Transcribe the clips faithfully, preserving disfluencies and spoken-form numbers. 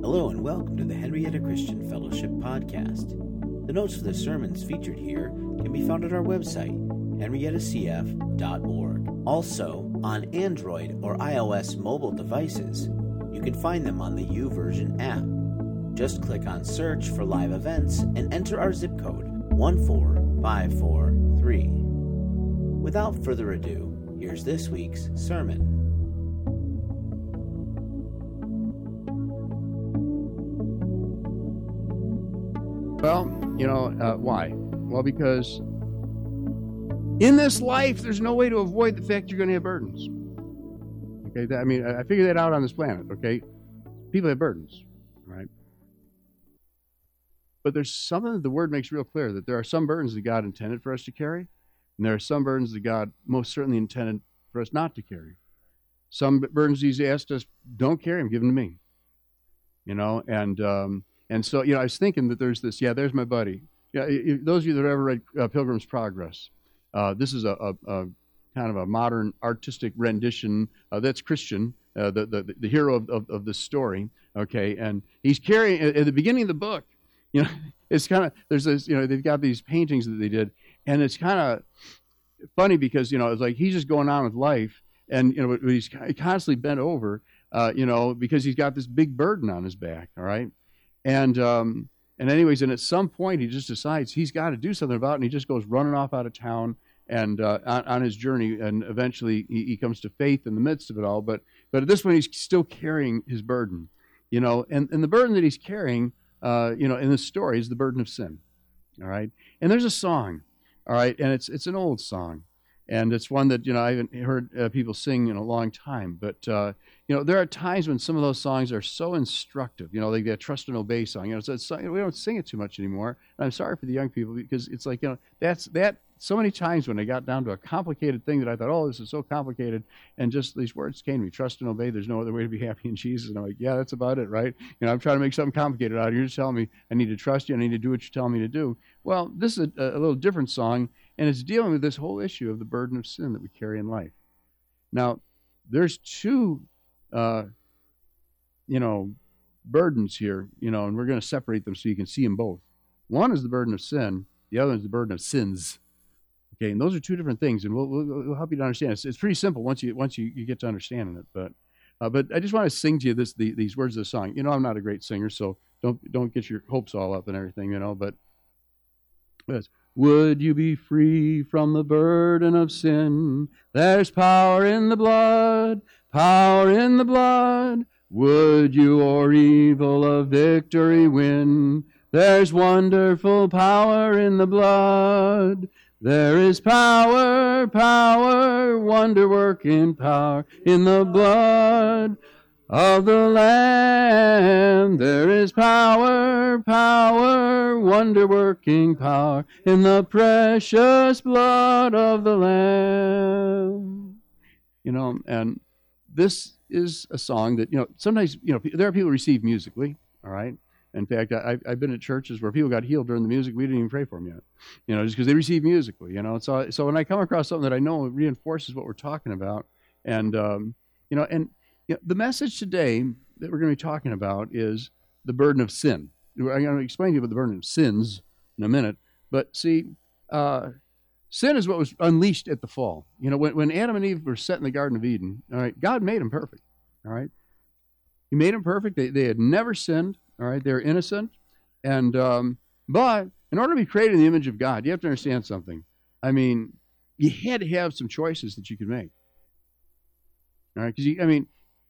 Hello and welcome to the Henrietta Christian Fellowship Podcast. The notes for the sermons featured here can be found at our website, henrietta c f dot org. Also, on Android or iOS mobile devices, you can find them on the YouVersion app. Just click on Search for Live Events and enter our zip code one four five four three. Without further ado, here's this week's sermon. Well, you know, uh, why? Well, because in this life, there's no way to avoid the fact you're going to have burdens. Okay, that, I mean, I figured that out on this planet, okay? People have burdens, right? But there's something that the Word makes real clear, that there are some burdens that God intended for us to carry, and there are some burdens that God most certainly intended for us not to carry. Some burdens He's asked us, don't carry them, give them to me. You know, and... Um, And so, you know, I was thinking that there's this, yeah, there's my buddy. Yeah, if, those of you that have ever read uh, Pilgrim's Progress, uh, this is a, a, a kind of a modern artistic rendition uh, that's Christian, uh, the, the the hero of, of, of this story, okay? And he's carrying, at the beginning of the book, you know, it's kind of, there's this, you know, they've got these paintings that they did, and it's kind of funny because, you know, it's like he's just going on with life, and, you know, he's constantly bent over, uh, you know, because he's got this big burden on his back, all right? And um, and anyways, and at some point he just decides he's got to do something about it, and he just goes running off out of town and uh, on, on his journey, and eventually he, he comes to faith in the midst of it all. But but at this point he's still carrying his burden, you know, and, and the burden that he's carrying, uh, you know, in this story is the burden of sin, all right? And there's a song, all right, and it's it's an old song, and it's one that, you know, I haven't heard uh, people sing in a long time, but uh, you know, there are times when some of those songs are so instructive. You know, like that Trust and Obey song. You know, so it's, we don't sing it too much anymore. And I'm sorry for the young people because it's like, you know, that's that. So many times when I got down to a complicated thing that I thought, oh, this is so complicated, and just these words came to me: trust and obey. There's no other way to be happy in Jesus. And I'm like, yeah, that's about it, right? You know, I'm trying to make something complicated out of it. You're just telling me I need to trust you. I need to do what you're telling me to do. Well, this is a, a little different song, and it's dealing with this whole issue of the burden of sin that we carry in life. Now, there's two. Uh, you know, burdens here, you know, and we're going to separate them so you can see them both. One is the burden of sin. The other is the burden of sins. Okay, and those are two different things, and we'll, we'll, we'll help you to understand. It's, it's pretty simple once you once you, you get to understanding it. But uh, but I just want to sing to you this the, these words of the song. You know, I'm not a great singer, so don't don't get your hopes all up and everything, you know. But it's, would you be free from the burden of sin? There's power in the blood. Power in the blood, would you o'er evil a victory win? There's wonderful power in the blood. There is power, power, wonder-working power in the blood of the Lamb. There is power, power, wonder-working power in the precious blood of the Lamb. You know, and this is a song that, you know, sometimes, you know, there are people who receive musically, all right? In fact, I, I've been at churches where people got healed during the music. We didn't even pray for them yet, you know, just because they receive musically, you know. So, so when I come across something that I know reinforces what we're talking about, and, um, you know, and you know, the message today that we're going to be talking about is the burden of sin. I'm going to explain to you about the burden of sins in a minute. But see, uh, sin is what was unleashed at the fall. You know, when, when Adam and Eve were set in the Garden of Eden, all right, God made them perfect, all right? He made them perfect. They, they had never sinned, all right? They were innocent. And, um, but in order to be created in the image of God, you have to understand something. I mean, you had to have some choices that you could make, all right? Because, I mean,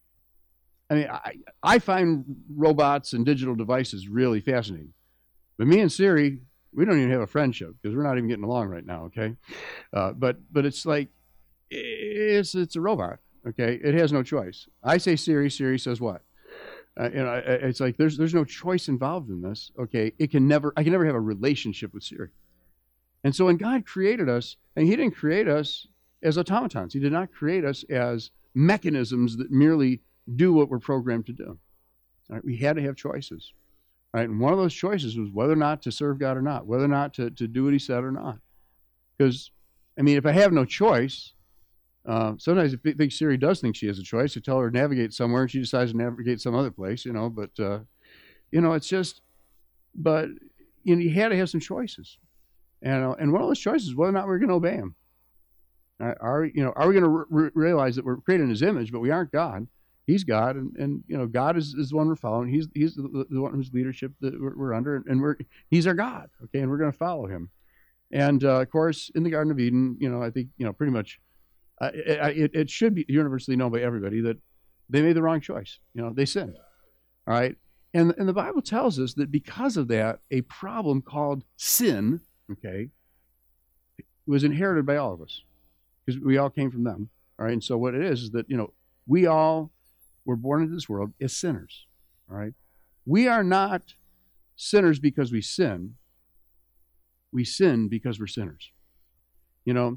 I mean, I, I find robots and digital devices really fascinating. But me and Siri, we don't even have a friendship because we're not even getting along right now, okay? Uh, but but it's like, it's it's a robot, okay? It has no choice. I say Siri, Siri says what? Uh, you know, it's like there's there's no choice involved in this, okay? It can never, I can never have a relationship with Siri. And so when God created us, and He didn't create us as automatons. He did not create us as mechanisms that merely do what we're programmed to do. All right? We had to have choices. Right, and one of those choices was whether or not to serve God or not, whether or not to, to do what He said or not. Because, I mean, if I have no choice, uh, sometimes I think Siri does think she has a choice. You tell her to navigate somewhere, and she decides to navigate some other place, you know. But, uh, You know, it's just, but you know, you had to have some choices. And, uh, and one of those choices is whether or not we're going to obey him. Are, are, you know, are we going to re- realize that we're created in his image, but we aren't God? He's God, and, and you know, God is, is the one we're following. He's he's the, the one whose leadership that we're, we're under, and we're he's our God, okay, and we're going to follow him. And uh, of course, in the Garden of Eden, you know, I think you know pretty much, uh, it, it should be universally known by everybody that they made the wrong choice. You know, they sinned. All right, and and the Bible tells us that because of that, a problem called sin, okay, was inherited by all of us because we all came from them. All right, and so what it is is that you know we all were born into this world as sinners. All right, we are not sinners because we sin. We sin because we're sinners. You know,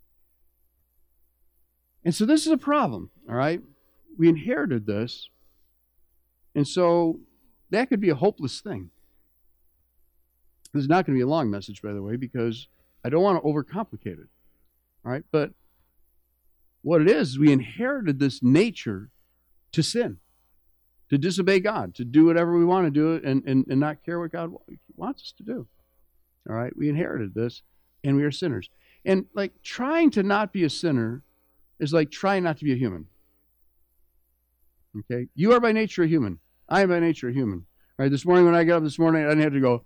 and so this is a problem. All right, we inherited this, and so that could be a hopeless thing. This is not going to be a long message, by the way, because I don't want to overcomplicate it. All right, but what it is, is we inherited this nature to sin, to disobey God, to do whatever we want to do and, and, and not care what God wants us to do. All right, we inherited this, and we are sinners. And like trying to not be a sinner is like trying not to be a human. Okay, you are by nature a human. I am by nature a human. All right, this morning when I got up this morning, I didn't have to go,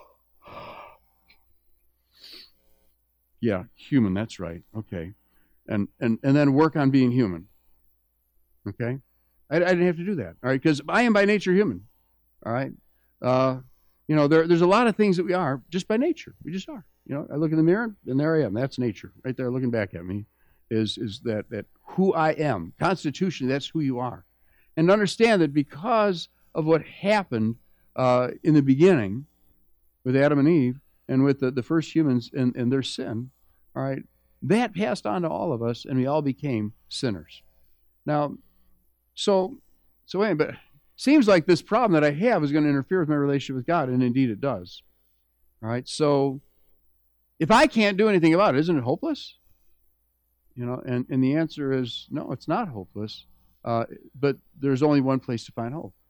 yeah, human, that's right. Okay, and and and then work on being human. Okay. I, I didn't have to do that, all right, because I am by nature human, all right? Uh, you know, there, there's a lot of things that we are just by nature. We just are. You know, I look in the mirror, and there I am. That's nature, right there looking back at me, is, is that, that who I am. Constitutionally, that's who you are. And understand that because of what happened uh, in the beginning with Adam and Eve and with the, the first humans and, and their sin, all right, that passed on to all of us, and we all became sinners. Now, So, so anyway, but seems like this problem that I have is going to interfere with my relationship with God, and indeed it does. All right, so if I can't do anything about it, isn't it hopeless? You know, and, and the answer is no, it's not hopeless, uh, but there's only one place to find hope.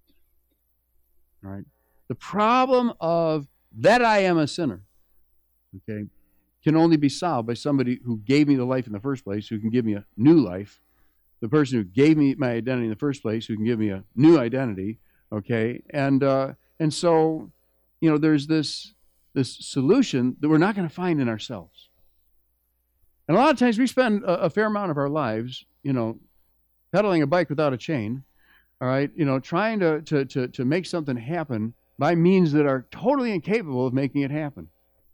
All right, the problem of that I am a sinner, okay, can only be solved by somebody who gave me the life in the first place, who can give me a new life. The person who gave me my identity in the first place, who can give me a new identity, okay? And uh, and so, you know, there's this this solution that we're not going to find in ourselves. And a lot of times we spend a, a fair amount of our lives, you know, pedaling a bike without a chain, all right? You know, trying to to to, to make something happen by means that are totally incapable of making it happen.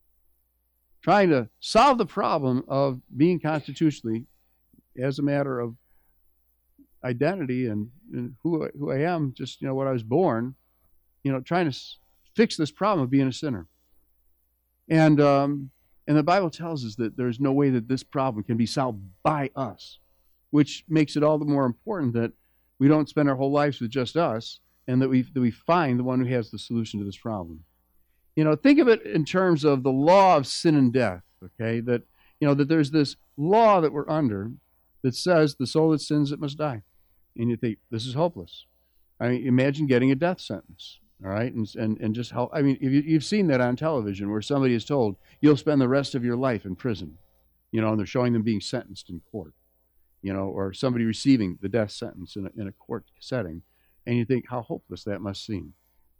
Trying to solve the problem of being constitutionally, as a matter of identity and, and who I, who I am, just you know what I was born, you know, trying to s- fix this problem of being a sinner. And um, and the Bible tells us that there's no way that this problem can be solved by us, which makes it all the more important that we don't spend our whole lives with just us, and that we that we find the one who has the solution to this problem. You know, think of it in terms of the law of sin and death. Okay, that you know that there's this law that we're under that says the soul that sins, it must die. And you think, this is hopeless. I mean, imagine getting a death sentence, all right? And and, and just how, I mean, if you, you've seen that on television where somebody is told, you'll spend the rest of your life in prison, you know, and they're showing them being sentenced in court, you know, or somebody receiving the death sentence in a, in a court setting. And you think how hopeless that must seem.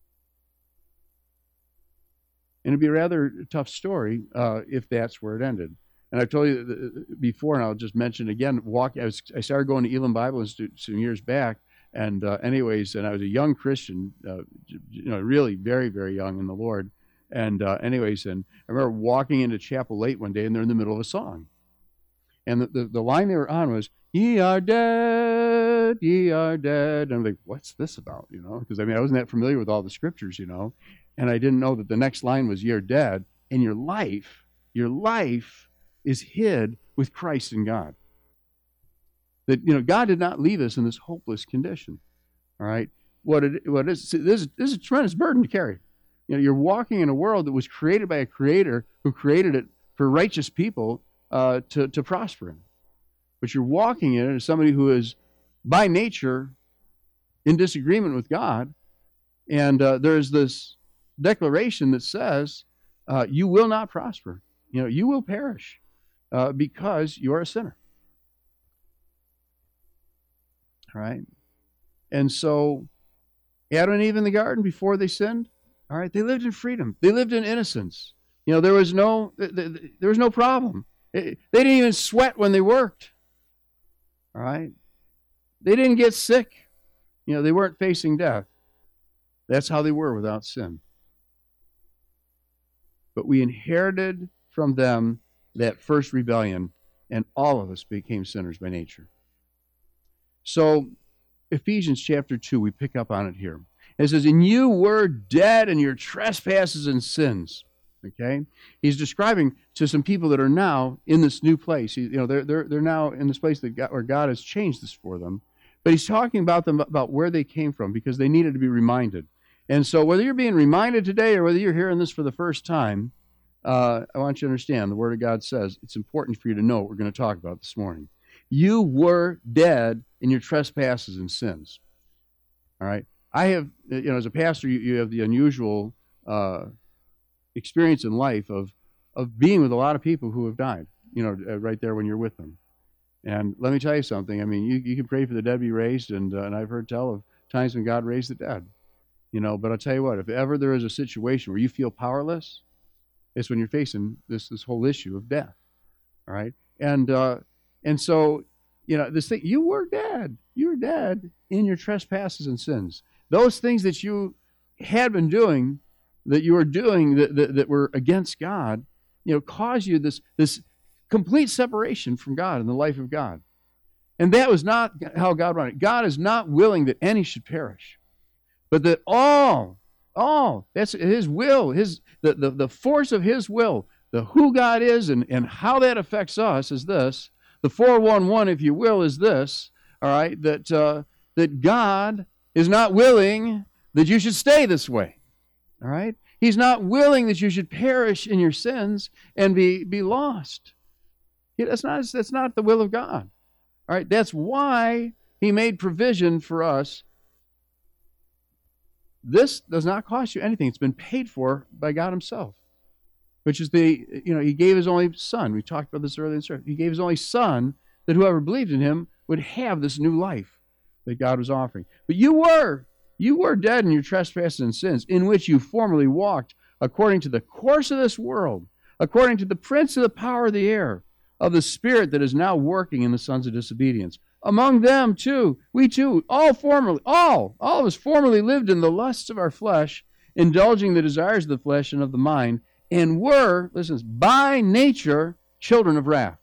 And it'd be a rather tough story uh, if that's where it ended. And I've told you before, and I'll just mention again, walk, I, was, I started going to Elam Bible Institute some years back, and uh, anyways, and I was a young Christian, uh, you know, really very, very young in the Lord. And uh, anyways, and I remember walking into chapel late one day, and they're in the middle of a song. And the, the, the line they were on was, "Ye are dead, ye are dead." And I'm like, what's this about, you know? Because, I mean, I wasn't that familiar with all the scriptures, you know? And I didn't know that the next line was, "Ye are dead, and your life, your life is hid with Christ in God." That, you know, God did not leave us in this hopeless condition. All right? What it, what is, this, this is a tremendous burden to carry. You know, you're walking in a world that was created by a creator who created it for righteous people uh, to, to prosper in. But you're walking in it as somebody who is, by nature, in disagreement with God, And uh, there's this declaration that says, uh, you will not prosper. You know, you will perish uh, because you are a sinner. All right? And so Adam and Eve in the garden before they sinned, all right, they lived in freedom. They lived in innocence. You know, there was no there was no problem. They didn't even sweat when they worked. All right? They didn't get sick. You know, they weren't facing death. That's how they were without sin. But we inherited from them that first rebellion, and all of us became sinners by nature. So, Ephesians chapter two, we pick up on it here. It says, and you were dead in your trespasses and sins. Okay? He's describing to some people that are now in this new place. You know, they're, they're, they're now in this place that God, where God has changed this for them. But he's talking about them, about where they came from, because they needed to be reminded. And so whether you're being reminded today or whether you're hearing this for the first time, uh, I want you to understand the Word of God says it's important for you to know what we're going to talk about this morning. You were dead in your trespasses and sins. All right? I have, you know, as a pastor, you, you have the unusual uh, experience in life of, of being with a lot of people who have died, you know, uh, right there when you're with them. And let me tell you something. I mean, you, you can pray for the dead to be raised, and, uh, and I've heard tell of times when God raised the dead. You know, but I'll tell you what, if ever there is a situation where you feel powerless, it's when you're facing this this whole issue of death. All right? And uh, and so, you know, this thing, you were dead. You were dead in your trespasses and sins. Those things that you had been doing, that you were doing that, that, that were against God, you know, caused you this this complete separation from God in the life of God. And that was not how God wanted it. God is not willing that any should perish, but that all, all, that's his will, his the, the, the force of his will, the who God is and, and how that affects us is this. The four one one, if you will, is this, all right, that uh, that God is not willing that you should stay this way, all right? He's not willing that you should perish in your sins and be, be lost. Yeah, that's not, that's not the will of God, all right? That's why he made provision for us. This does not cost you anything. It's been paid for by God himself, which is the, you know, he gave his only son. We talked about this earlier in the service. He gave his only son that whoever believed in him would have this new life that God was offering. But you were, you were dead in your trespasses and sins, in which you formerly walked according to the course of this world, according to the prince of the power of the air, of the spirit that is now working in the sons of disobedience. Among them, too, we too, all formerly, all, all of us formerly lived in the lusts of our flesh, indulging the desires of the flesh and of the mind, and were, listen, by nature, children of wrath,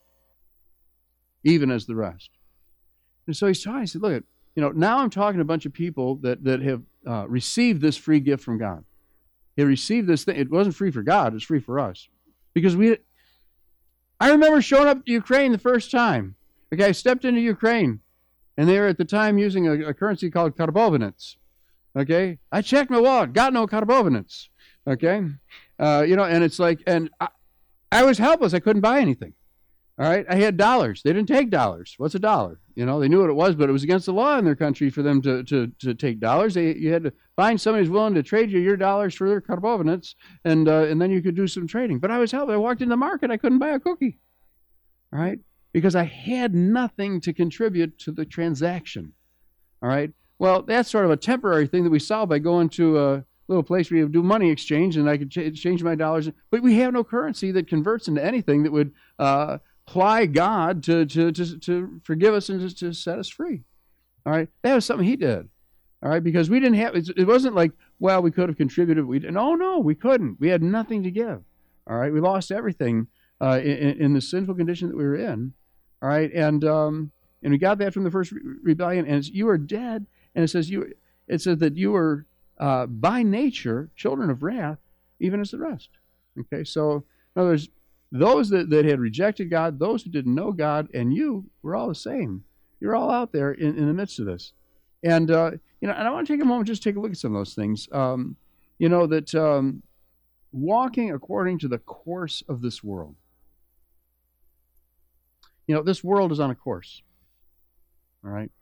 even as the rest. And so he's talking, he said, look, you know, now I'm talking to a bunch of people that, that have uh, received this free gift from God. They received this thing. It wasn't free for God, it was free for us. Because we, I remember showing up to Ukraine the first time. Okay, I stepped into Ukraine, and they were at the time using a, a currency called karbovanets. Okay, I checked my wallet, got no karbovanets. Okay, uh, you know, and it's like, and I, I was helpless. I couldn't buy anything. All right, I had dollars. They didn't take dollars. What's a dollar? You know, they knew what it was, but it was against the law in their country for them to to, to take dollars. They, you had to find somebody who's willing to trade you your dollars for their karbovanets, and uh, and then you could do some trading. But I was helpless. I walked in the market. I couldn't buy a cookie. All right. Because I had nothing to contribute to the transaction. All right? Well, that's sort of a temporary thing that we solve by going to a little place where you do money exchange, and I could ch- exchange my dollars. But we have no currency that converts into anything that would uh, ply God to, to, to, to forgive us and to, to set us free. All right? That was something he did. All right? Because we didn't have, it wasn't like, well, we could have contributed. We didn't. No, no, we couldn't. We had nothing to give. All right? We lost everything uh, in, in the sinful condition that we were in. All right, and um, and we got that from the first re- rebellion, and it's, you are dead, and it says you. It says that you were uh, by nature children of wrath, even as the rest. Okay, so in other words, those that, that had rejected God, those who didn't know God, and you were all the same. You're all out there in, in the midst of this, and uh, you know, and I want to take a moment just to take a look at some of those things. Um, you know that um, walking according to the course of this world. You know, this world is on a course, all right?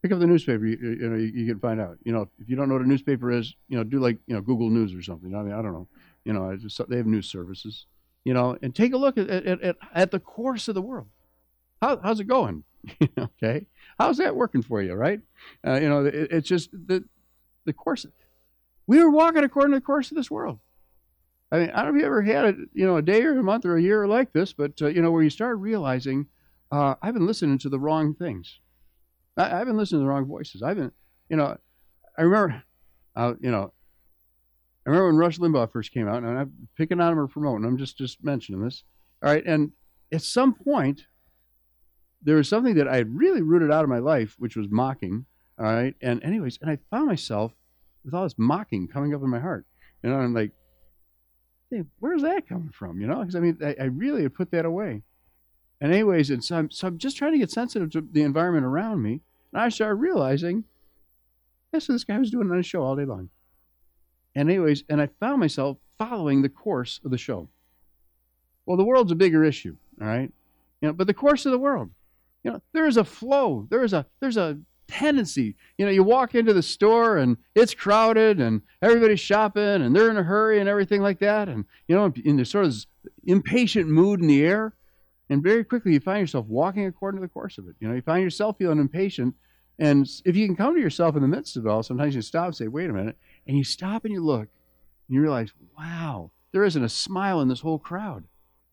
Pick up the newspaper. You, you know, you, you can find out. You know, if you don't know what a newspaper is, you know, do like you know Google News or something. I mean, I don't know. You know, I just, they have news services. You know, and take a look at at, at, at the course of the world. How, how's it going? Okay, how's that working for you? Right? Uh, you know, it, it's just the the course. We were walking according to the course of this world. I mean, I don't know if you ever had a you know a day or a month or a year like this, but uh, you know where you start realizing uh, I've been listening to the wrong things. I, I've been listening to the wrong voices. I've been, you know, I remember, uh, you know, I remember when Rush Limbaugh first came out, and I'm picking on him or promoting. I'm just just mentioning this, all right. And at some point, there was something that I had really rooted out of my life, which was mocking, all right. And anyways, and I found myself with all this mocking coming up in my heart, you know. And I'm like, hey, where's that coming from? You know, because I mean, I, I really had put that away. And anyways, and so I'm, so I'm just trying to get sensitive to the environment around me. And I started realizing, that's what this guy was doing on his show all day long. And anyways, and I found myself following the course of the show. Well, the world's a bigger issue, all right? You know, but the course of the world, you know, there is a flow. There is a there's a tendency. You know, you walk into the store and it's crowded and everybody's shopping and they're in a hurry and everything like that. And, you know, in this sort of this impatient mood in the air. And very quickly, you find yourself walking according to the course of it. You know, you find yourself feeling impatient. And if you can come to yourself in the midst of it all, sometimes you stop and say, wait a minute. And you stop and you look, and you realize, wow, there isn't a smile in this whole crowd.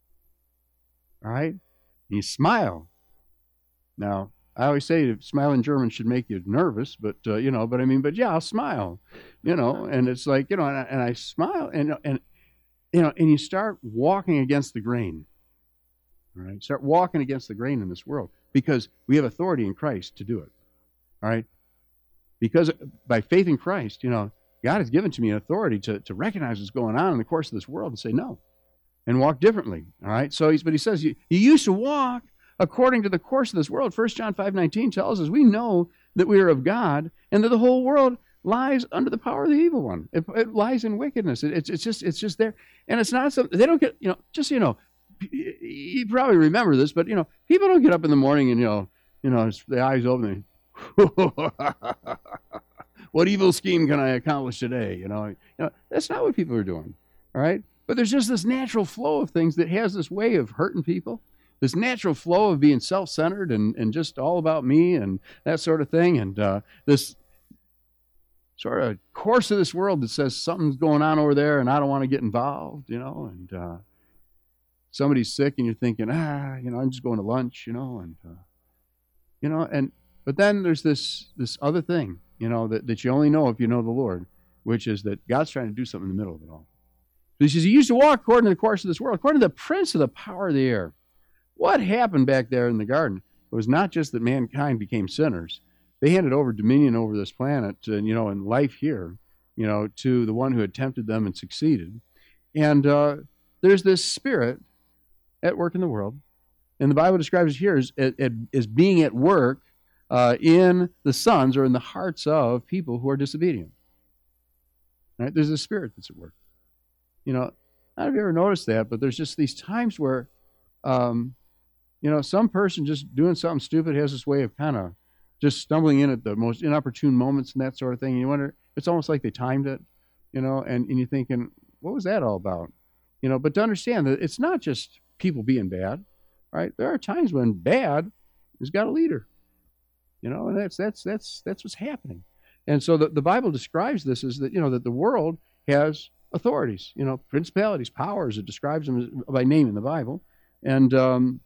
All right? And you smile. Now, I always say smile in German should make you nervous, but, uh, you know, but I mean, but yeah, I'll smile, you know. And it's like, you know, and I, and I smile, and, and, you know, and you start walking against the grain. All right, start walking against the grain in this world because we have authority in Christ to do it. All right, because by faith in Christ, you know, God has given to me an authority to, to recognize what's going on in the course of this world and say no, and walk differently. All right, so he's but he says you, you used to walk according to the course of this world. First John five nineteen tells us we know that we are of God and that the whole world lies under the power of the evil one. It, it lies in wickedness. It, it's it's just it's just there, and it's not something they don't get. You know, just so you know. You probably remember this, but you know, people don't get up in the morning and you know, you know, the eyes open. And, what evil scheme can I accomplish today? You know, you know, that's not what people are doing. All right, but there's just this natural flow of things that has this way of hurting people. This natural flow of being self-centered and and just all about me and that sort of thing, and uh, this sort of course of this world that says something's going on over there and I don't want to get involved. You know, and. Uh, Somebody's sick and you're thinking, ah, you know, I'm just going to lunch, you know, and, uh, you know, and, but then there's this, this other thing, you know, that, that you only know if you know the Lord, which is that God's trying to do something in the middle of it all. He says, he used to walk according to the course of this world, according to the prince of the power of the air. What happened back there in the garden? It was not just that mankind became sinners. They handed over dominion over this planet, and, you know, and life here, you know, to the one who had tempted them and succeeded. And uh, there's this spirit at work in the world, and the Bible describes it here as, as, as being at work uh, in the sons or in the hearts of people who are disobedient. Right? There's a spirit that's at work. You know, I don't know if you ever noticed that, but there's just these times where, um, you know, some person just doing something stupid has this way of kind of just stumbling in at the most inopportune moments and that sort of thing. And you wonder, it's almost like they timed it, you know, and, and you're thinking, what was that all about? You know, but to understand that it's not just people being bad, right? There are times when bad has got a leader, you know, and that's that's that's that's what's happening. And so the, the Bible describes this as that, you know, that the world has authorities, you know, principalities, powers. It describes them by name in the Bible, and um,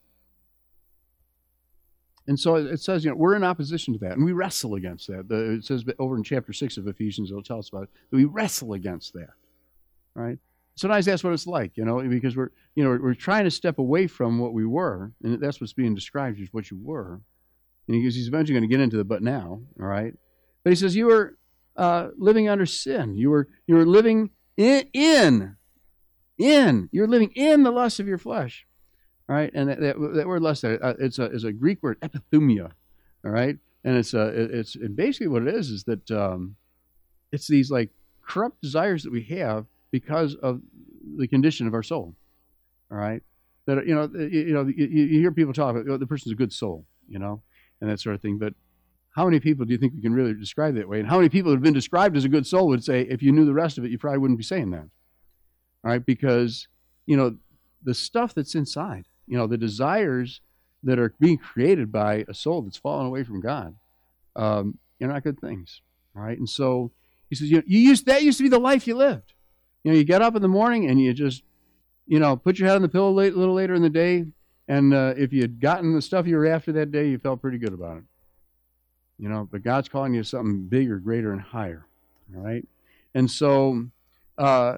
and so it says, you know, we're in opposition to that, and we wrestle against that. The, it says over in chapter six of Ephesians, it'll tell us about it, that we wrestle against that, right? Sometimes that's what it's like, you know, because we're, you know, we're trying to step away from what we were, and that's what's being described as what you were. And he, he's eventually going to get into the but now, all right? But he says you were uh, living under sin. You were you were living in in in. You're living in the lust of your flesh, all right? And that, that, that word lust, uh, it's a is a Greek word epithumia, all right? And it's a it's and basically what it is is that um, it's these like corrupt desires that we have because of the condition of our soul, all right? That, you know, you, you know, you, you hear people talk about, oh, the person's a good soul, you know, and that sort of thing. But how many people do you think we can really describe that way? And how many people who have been described as a good soul would say, if you knew the rest of it, you probably wouldn't be saying that? All right, because, you know, the stuff that's inside, you know, the desires that are being created by a soul that's fallen away from God, um, you're not good things. All right, and so he says, you know, you used that used to be the life you lived. You know, you get up in the morning and you just, you know, put your head on the pillow late, a little later in the day, and uh, if you had gotten the stuff you were after that day, you felt pretty good about it. You know, but God's calling you to something bigger, greater, and higher. All right, and so, uh,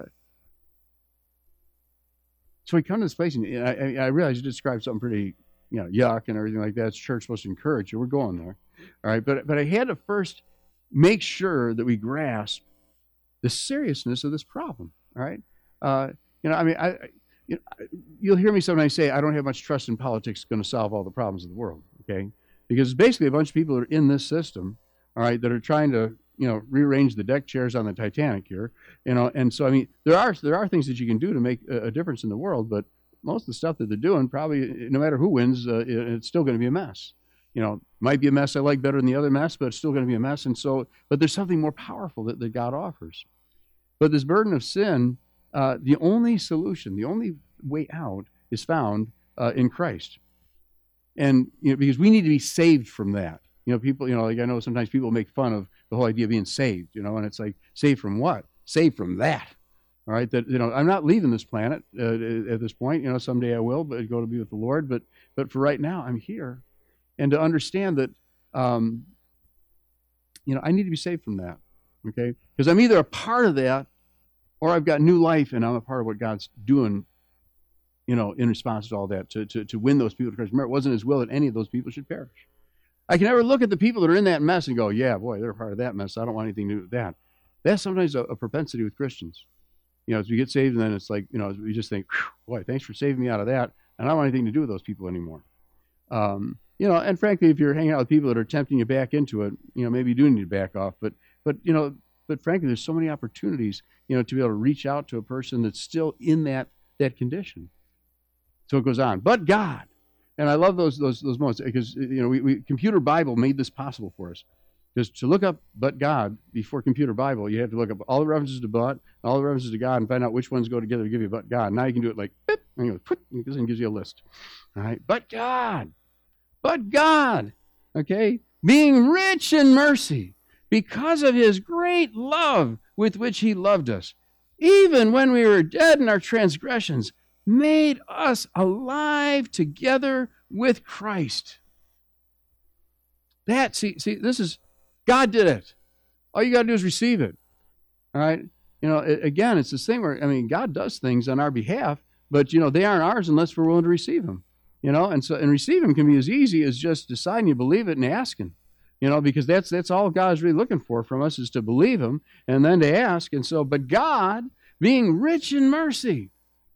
so we come to this place, and I, I realize you described something pretty, you know, yuck and everything like that. It's church supposed to encourage you. We're going there, all right. But but I had to first make sure that we grasp the seriousness of this problem. All right, uh, you know, I mean, I, you know, you'll hear me sometimes say I don't have much trust in politics going to solve all the problems of the world. Okay, because it's basically a bunch of people that are in this system, all right, that are trying to, you know, rearrange the deck chairs on the Titanic here, you know, and so I mean, there are there are things that you can do to make a, a difference in the world, but most of the stuff that they're doing, probably, no matter who wins, uh, it's still going to be a mess. You know, might be a mess I like better than the other mess, but it's still going to be a mess. And so, but there's something more powerful that, that God offers. But this burden of sin, uh, the only solution, the only way out is found uh, in Christ. And, you know, because we need to be saved from that. You know, people, you know, like I know sometimes people make fun of the whole idea of being saved, you know, and it's like, saved from what? Saved from that. All right, that, you know, I'm not leaving this planet uh, at this point. You know, someday I will, but go to be with the Lord. But but for right now, I'm here, and to understand that, um, you know, I need to be saved from that. Okay, because I'm either a part of that, or I've got new life, and I'm a part of what God's doing. You know, in response to all that, to to to win those people to Christ. Remember, it wasn't His will that any of those people should perish. I can never look at the people that are in that mess and go, yeah, boy, they're a part of that mess. I don't want anything to do with that. That's sometimes a, a propensity with Christians. You know, as we get saved, and then it's like, you know, we just think, boy, thanks for saving me out of that, and I don't want anything to do with those people anymore. Um, you know, and frankly, if you're hanging out with people that are tempting you back into it, you know, maybe you do need to back off. But, but you know, but frankly, there's so many opportunities, you know, to be able to reach out to a person that's still in that that condition. So it goes on. But God, and I love those those those moments because, you know, we, we Computer Bible made this possible for us. Because to look up "but God" before Computer Bible, you have to look up all the references to "but," all the references to God, and find out which ones go together to give you "but God." Now you can do it like, beep, and you go, put, and it gives you a list. All right, but God, but God, okay, being rich in mercy, because of His great love with which He loved us, even when we were dead in our transgressions, made us alive together with Christ. That, see, see, this is. God did it. All you got to do is receive it. All right? You know, it, again, it's this thing where, I mean, God does things on our behalf, but, you know, they aren't ours unless we're willing to receive them. You know, and so, and receive them can be as easy as just deciding you believe it and asking. You know, because that's that's all God's really looking for from us is to believe Him and then to ask. And so, but God, being rich in mercy.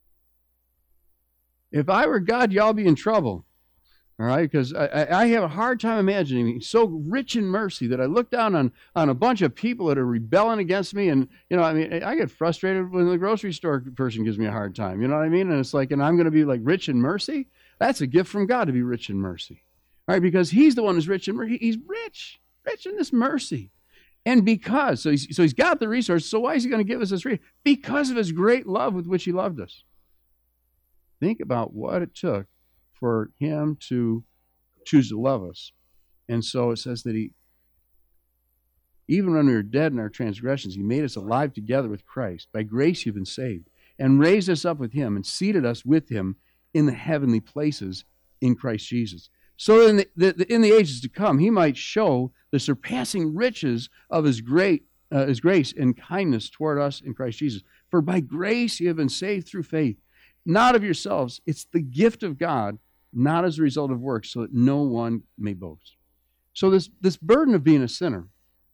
If I were God, y'all be in trouble. All right, because I, I have a hard time imagining He's so rich in mercy that I look down on, on a bunch of people that are rebelling against me, and, you know, I mean, I get frustrated when the grocery store person gives me a hard time, you know what I mean? And it's like, and I'm going to be like rich in mercy? That's a gift from God to be rich in mercy. All right, because He's the one who's rich in mercy. He's rich, rich in this mercy. And because, so he's, so he's got the resources, so why is He going to give us this resource? Because of His great love with which He loved us. Think about what it took for Him to choose to love us. And so it says that He, even when we were dead in our transgressions, He made us alive together with Christ. By grace you've been saved, and raised us up with Him, and seated us with Him in the heavenly places in Christ Jesus. So in the, the, in the ages to come, He might show the surpassing riches of His great uh, His grace and kindness toward us in Christ Jesus. For by grace you have been saved through faith, not of yourselves. It's the gift of God, not as a result of works, so that no one may boast. So this, this burden of being a sinner,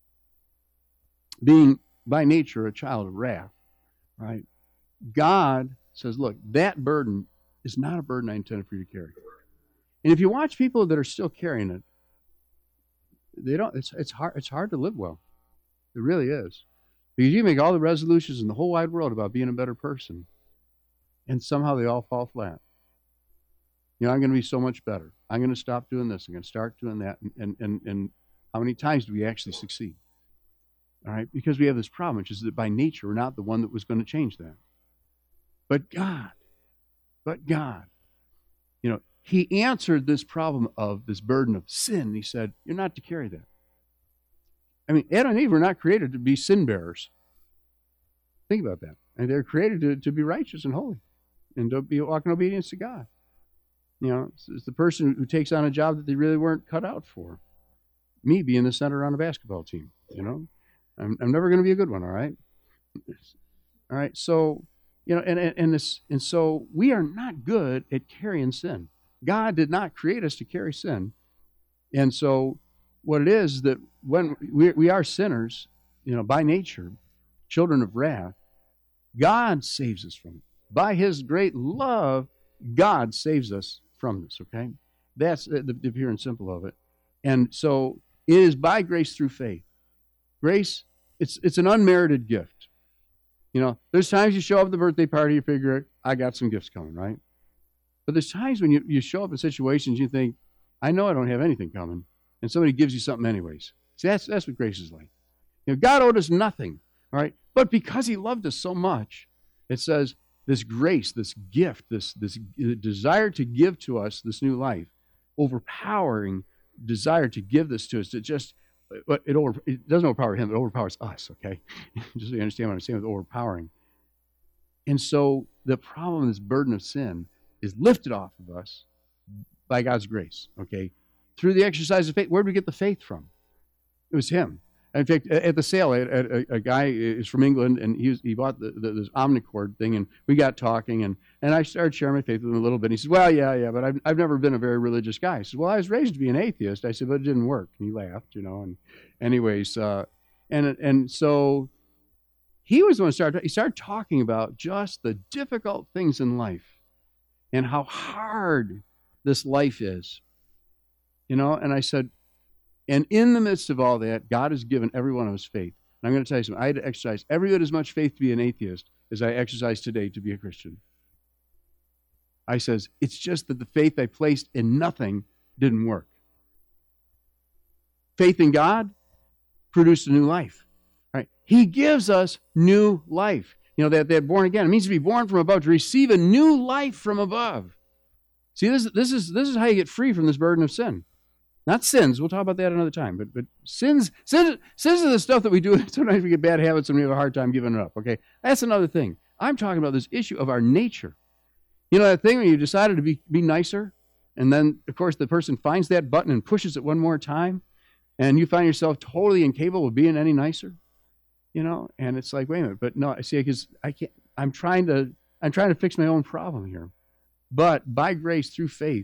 being by nature a child of wrath, right? God says, look, that burden is not a burden I intended for you to carry. And if you watch people that are still carrying it, they don't. It's it's hard. It's hard to live well. It really is, because you make all the resolutions in the whole wide world about being a better person, and somehow they all fall flat. You know, I'm going to be so much better. I'm going to stop doing this. I'm going to start doing that. And, and, and, and How many times do we actually succeed? All right, because we have this problem, which is that by nature we're not the one that was going to change that. But God, but God, you know, he answered this problem of this burden of sin. He said, you're not to carry that. I mean, Adam and Eve were not created to be sin bearers. Think about that. And they're created to, to be righteous and holy and to be walk in obedience to God. You know, it's, it's the person who takes on a job that they really weren't cut out for. Me being the center on a basketball team, you know. I'm, I'm never going to be a good one, all right? All right, so, you know, and, and, and, this, and so we are not good at carrying sin. God did not create us to carry sin. And so what it is that when we, we are sinners, you know, by nature, children of wrath, God saves us from it. By his great love, God saves us from this, okay? That's the, the pure and simple of it. And so it is by grace through faith. Grace, it's it's an unmerited gift. You know, there's times you show up at the birthday party, you figure, I got some gifts coming, right? But there's times when you, you show up in situations you think, I know I don't have anything coming, and somebody gives you something anyways. See, that's, that's what grace is like. You know, God owed us nothing, all right? But because he loved us so much, it says this grace, this gift, this, this desire to give to us this new life, overpowering desire to give this to us, it just, it, over, it doesn't overpower him, it overpowers us, okay? Just so you understand what I'm saying with overpowering. And so the problem, this burden of sin, is lifted off of us by God's grace, okay? Through the exercise of faith. Where did we get the faith from? It was him. In fact, at the sale, a, a, a guy is from England, and he was, he bought the, the, this Omnicord thing, and we got talking, and, and I started sharing my faith with him a little bit. And he said, well, yeah, yeah, but I've, I've never been a very religious guy. He said, well, I was raised to be an atheist. I said, but it didn't work. And he laughed, you know. And anyways, uh, and and so he was the one who started, he started talking about just the difficult things in life and how hard this life is, you know. And I said, and in the midst of all that, God has given every one of us faith. And I'm going to tell you something. I had to exercise every bit as much faith to be an atheist as I exercise today to be a Christian. I says, it's just that the faith I placed in nothing didn't work. Faith in God produced a new life. Right? He gives us new life. You know, that, that born again, it means to be born from above, to receive a new life from above. See, this, this, is, this is how you get free from this burden of sin. Not sins. We'll talk about that another time. But but sins, sins, sins are the stuff that we do. Sometimes we get bad habits and we have a hard time giving it up. Okay, that's another thing. I'm talking about this issue of our nature. You know that thing when you decided to be, be nicer, and then, of course, the person finds that button and pushes it one more time, and you find yourself totally incapable of being any nicer. You know, and it's like, wait a minute. But no, I see, because I can't. I'm trying to. I'm trying to fix my own problem here. But by grace through faith.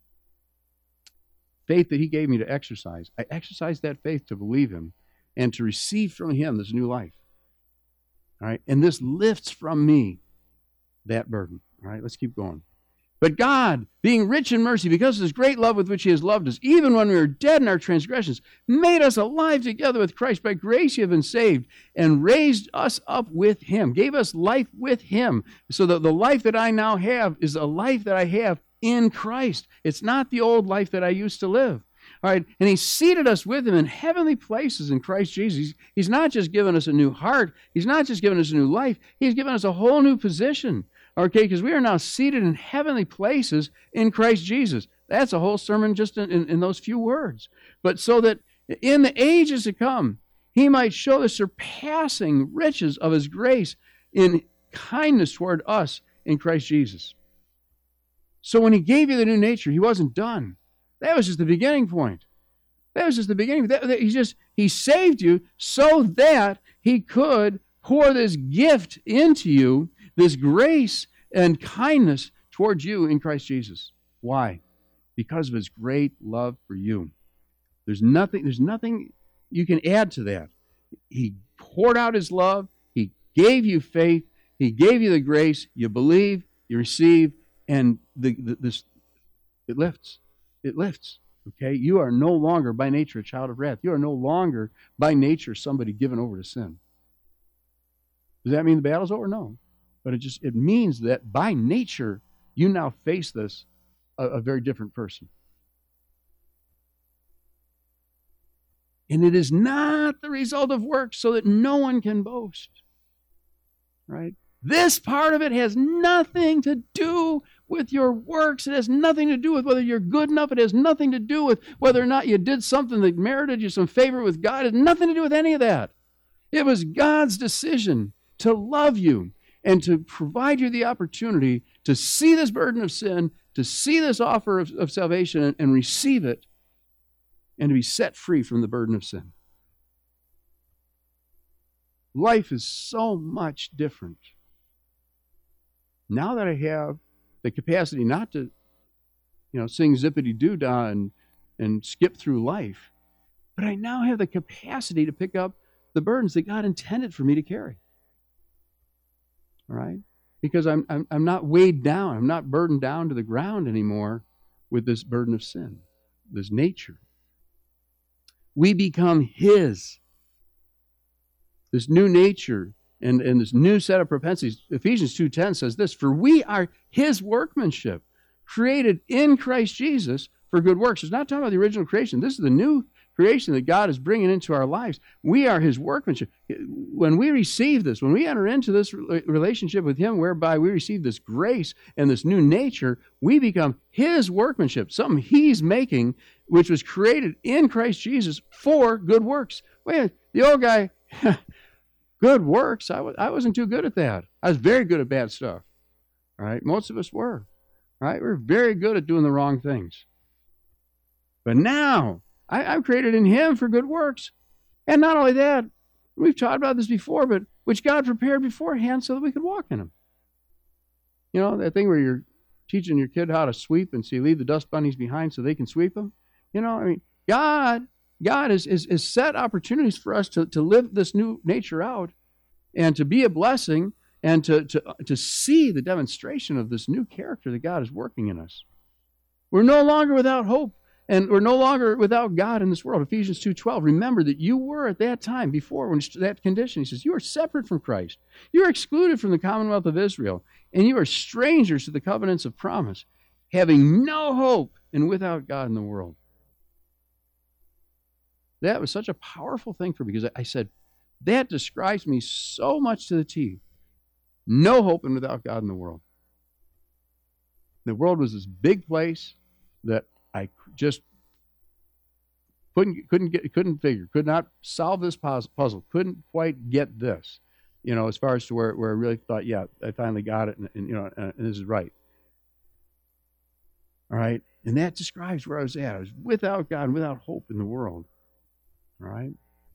Faith that he gave me to exercise. I exercised that faith to believe him and to receive from him this new life. All right? And this lifts from me that burden. All right? Let's keep going. But God, being rich in mercy, because of his great love with which he has loved us, even when we were dead in our transgressions, made us alive together with Christ. By grace you have been saved, and raised us up with him, gave us life with him, so that the life that I now have is a life that I have in Christ. It's not the old life that I used to live. All right, and he seated us with him in heavenly places in Christ Jesus. He's, he's not just given us a new heart. He's not just given us a new life. He's given us a whole new position. Okay, because we are now seated in heavenly places in Christ Jesus. That's a whole sermon just in, in, in those few words. But so that in the ages to come, he might show the surpassing riches of his grace in kindness toward us in Christ Jesus. So when he gave you the new nature, he wasn't done. That was just the beginning point. That was just the beginning. That, that he just he saved you so that he could pour this gift into you, this grace and kindness towards you in Christ Jesus. Why? Because of his great love for you. There's nothing, there's nothing you can add to that. He poured out his love. He gave you faith. He gave you the grace. You believe, you receive, and the, the, this it lifts. It lifts. Okay? You are no longer by nature a child of wrath. You are no longer by nature somebody given over to sin. Does that mean the battle's over? No. But it just it means that by nature you now face this a, a very different person. And it is not the result of works, so that no one can boast. Right? This part of it has nothing to do with your works. It has nothing to do with whether you're good enough. It has nothing to do with whether or not you did something that merited you some favor with God. It has nothing to do with any of that. It was God's decision to love you and to provide you the opportunity to see this burden of sin, to see this offer of, of salvation and, and receive it, and to be set free from the burden of sin. Life is so much different. Now that I have the capacity not to, you know, sing zippity-doo-dah and, and skip through life, but I now have the capacity to pick up the burdens that God intended for me to carry. All right? Because I'm, I'm, I'm not weighed down. I'm not burdened down to the ground anymore with this burden of sin, this nature. We become His. This new nature and, and this new set of propensities. Ephesians two ten says this, for we are His workmanship, created in Christ Jesus for good works. It's not talking about the original creation. This is the new creation that God is bringing into our lives. We are His workmanship. When we receive this, when we enter into this relationship with Him, whereby we receive this grace and this new nature, we become His workmanship, something He's making, which was created in Christ Jesus for good works. Wait, the old guy, good works, I, w- I wasn't too good at that. I was very good at bad stuff. All right, most of us were. All right, we're very good at doing the wrong things. But now, I, I'm created in Him for good works. And not only that, we've talked about this before, but which God prepared beforehand so that we could walk in them. You know, that thing where you're teaching your kid how to sweep and so you leave the dust bunnies behind so they can sweep them. You know, I mean, God, God is, is, is set opportunities for us to, to live this new nature out and to be a blessing and to, to, to see the demonstration of this new character that God is working in us. We're no longer without hope. And we're no longer without God in this world. Ephesians two twelve, remember that you were at that time, before when that condition, he says, you are separate from Christ. You are excluded from the commonwealth of Israel, and you are strangers to the covenants of promise, having no hope and without God in the world. That was such a powerful thing for me, because I said, that describes me so much to the T. No hope and without God in the world. The world was this big place that I just couldn't couldn't get couldn't figure, could not solve this puzzle, couldn't quite get this, you know, as far as to where, where I really thought, yeah, I finally got it, and, and you know, and, and this is right. All right, and that describes where I was at. I was without God and without hope in the world. All right,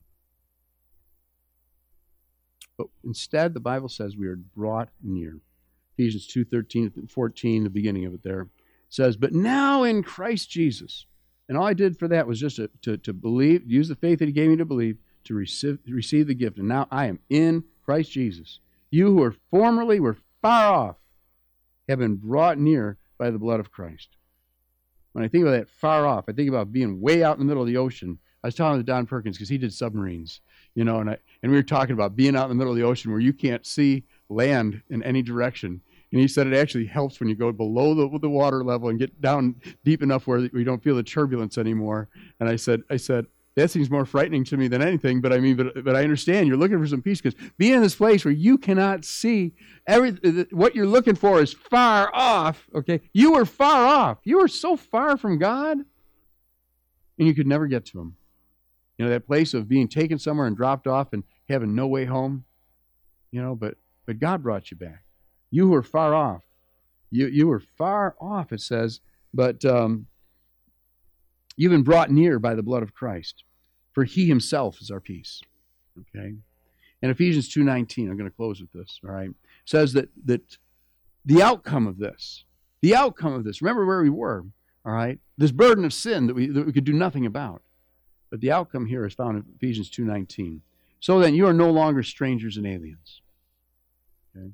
but instead, the Bible says we are brought near. Ephesians two thirteen and fourteen, the beginning of it there. Says, but now in Christ Jesus, and all I did for that was just to, to, to believe, use the faith that He gave me to believe, to receive, receive the gift. And now I am in Christ Jesus. You who were formerly were far off have been brought near by the blood of Christ. When I think about that far off, I think about being way out in the middle of the ocean. I was talking to Don Perkins because he did submarines, you know, and I, and we were talking about being out in the middle of the ocean where you can't see land in any direction. And he said it actually helps when you go below the, the water level and get down deep enough where you don't feel the turbulence anymore. And I said, I said, that seems more frightening to me than anything. But I mean, but, but I understand you're looking for some peace, because being in this place where you cannot see every what you're looking for is far off. Okay, you were far off. You were so far from God, and you could never get to Him. You know, that place of being taken somewhere and dropped off and having no way home. You know, but but God brought you back. You were far off. You you were far off, it says, but um, you've been brought near by the blood of Christ, for He Himself is our peace. Okay? And Ephesians two nineteen, I'm going to close with this, all right, says that, that the outcome of this, the outcome of this, remember where we were, all right, this burden of sin that we, that we could do nothing about. But the outcome here is found in Ephesians two nineteen. So then you are no longer strangers and aliens. Okay?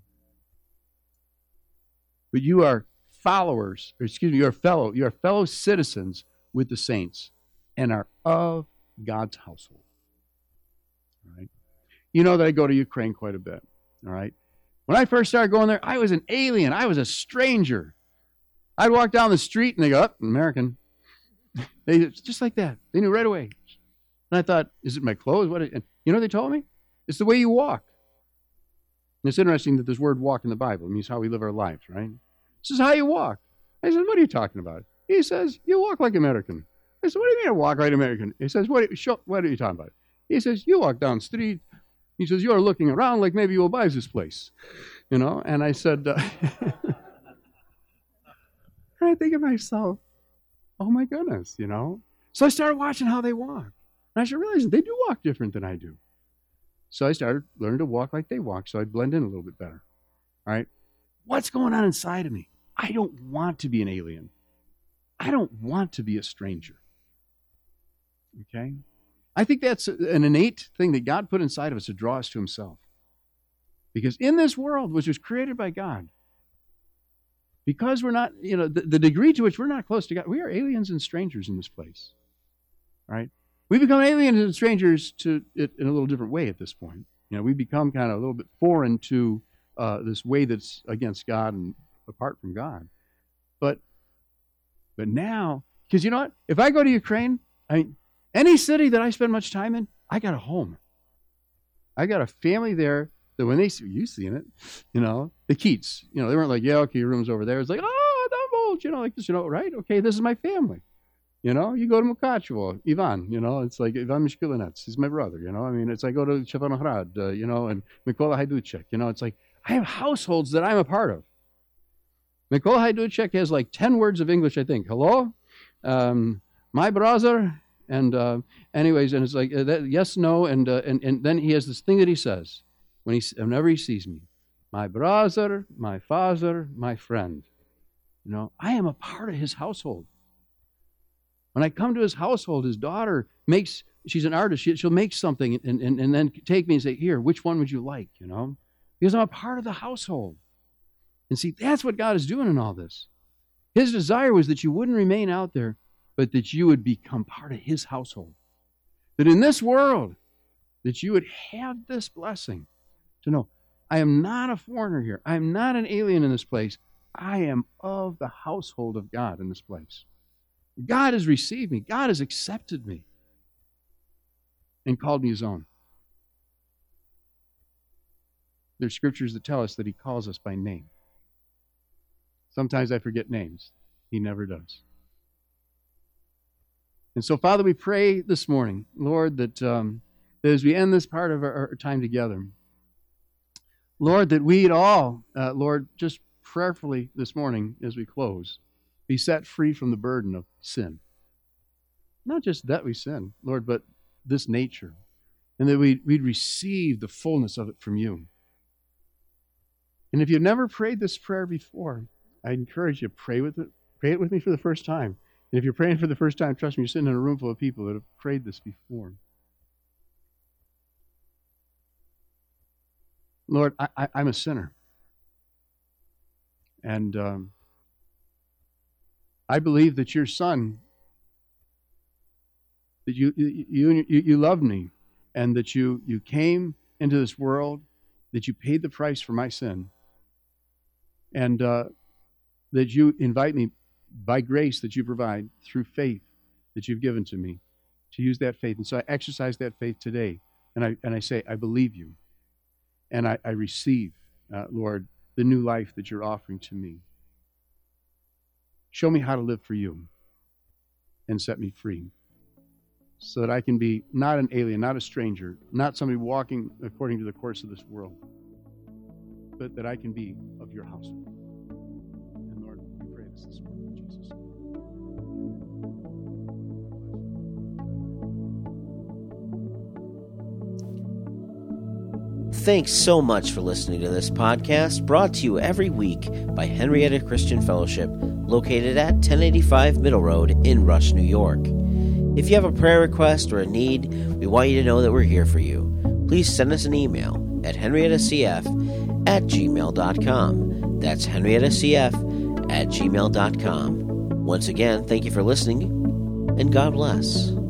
But you are followers, or excuse me, you are fellow, you are fellow citizens with the saints and are of God's household. All right. You know that I go to Ukraine quite a bit. All right. When I first started going there, I was an alien. I was a stranger. I'd walk down the street and they go, oh, American. They just like that. They knew right away. And I thought, is it my clothes? What? And you know what they told me? It's the way you walk. And it's interesting that this word walk in the Bible means how we live our lives, right? This is how you walk. I said, what are you talking about? He says, you walk like American. I said, what do you mean I walk like American? He says, what, show, what are you talking about? He says, you walk down the street. He says, you're looking around like maybe you'll buy this place. You know? And I said, uh, and I think to myself, oh my goodness, you know? So I started watching how they walk. And I started realizing they do walk different than I do. So I started learning to walk like they walk, so I'd blend in a little bit better. All right? What's going on inside of me? I don't want to be an alien. I don't want to be a stranger. Okay? I think that's an innate thing that God put inside of us to draw us to himself. Because in this world, which was created by God, because we're not, you know, the, the degree to which we're not close to God, we are aliens and strangers in this place. All right? We become aliens and strangers to it in a little different way at this point. You know, we become kind of a little bit foreign to uh, this way that's against God and apart from God. But but now, because you know what? If I go to Ukraine, I mean, any city that I spend much time in, I got a home. I got a family there that when they see, you've seen it, you know, the Keats, you know, they weren't like, yeah, okay, your room's over there. It's like, oh, Dumbold, you know, like this, you know, right? Okay, this is my family. You know, you go to Mukachevo, Ivan, you know, it's like Ivan Mishkilinets, he's my brother, you know. I mean, it's like I go to Chevanograd, uh, you know, and Mikola Hajduchek, you know, it's like I have households that I'm a part of. Mikola Hajduchek has like ten words of English, I think. Hello, um, my brother, and uh, anyways, and it's like uh, that, yes, no, and, uh, and and then he has this thing that he says when he whenever he sees me, my brother, my father, my friend. You know, I am a part of his household. When I come to his household, his daughter makes, she's an artist, she, she'll make something and, and, and then take me and say, here, which one would you like, you know? Because I'm a part of the household. And see, that's what God is doing in all this. His desire was that you wouldn't remain out there, but that you would become part of his household. That in this world, that you would have this blessing to know, I am not a foreigner here. I am not an alien in this place. I am of the household of God in this place. God has received me. God has accepted me and called me his own. There's scriptures that tell us that he calls us by name. Sometimes I forget names. He never does. And so, Father, we pray this morning, Lord, that, um, that as we end this part of our, our time together, Lord, that we'd all, uh, Lord, just prayerfully this morning as we close, be set free from the burden of sin. Not just that we sin, Lord, but this nature. And that we'd, we'd receive the fullness of it from you. And if you've never prayed this prayer before, I encourage you to pray with it. Pray it with me for the first time. And if you're praying for the first time, trust me, you're sitting in a room full of people that have prayed this before. Lord, I, I, I'm a sinner. And um, I believe that your Son, that you you, you you loved me, and that you you came into this world, that you paid the price for my sin, and uh, that you invite me by grace that you provide through faith that you've given to me to use that faith. And so I exercise that faith today, and I and I say, I believe you, and I, I receive, uh, Lord, the new life that you're offering to me. Show me how to live for you and set me free so that I can be not an alien, not a stranger, not somebody walking according to the course of this world, but that I can be of your household. And Lord, we pray this this morning in Jesus' name. Thanks so much for listening to this podcast, brought to you every week by Henrietta Christian Fellowship, located at ten eighty-five Middle Road in Rush, New York. If you have a prayer request or a need, we want you to know that we're here for you. Please send us an email at henriettacf at gmail dot com. That's henriettacf at gmail dot com. Once again, thank you for listening, and God bless.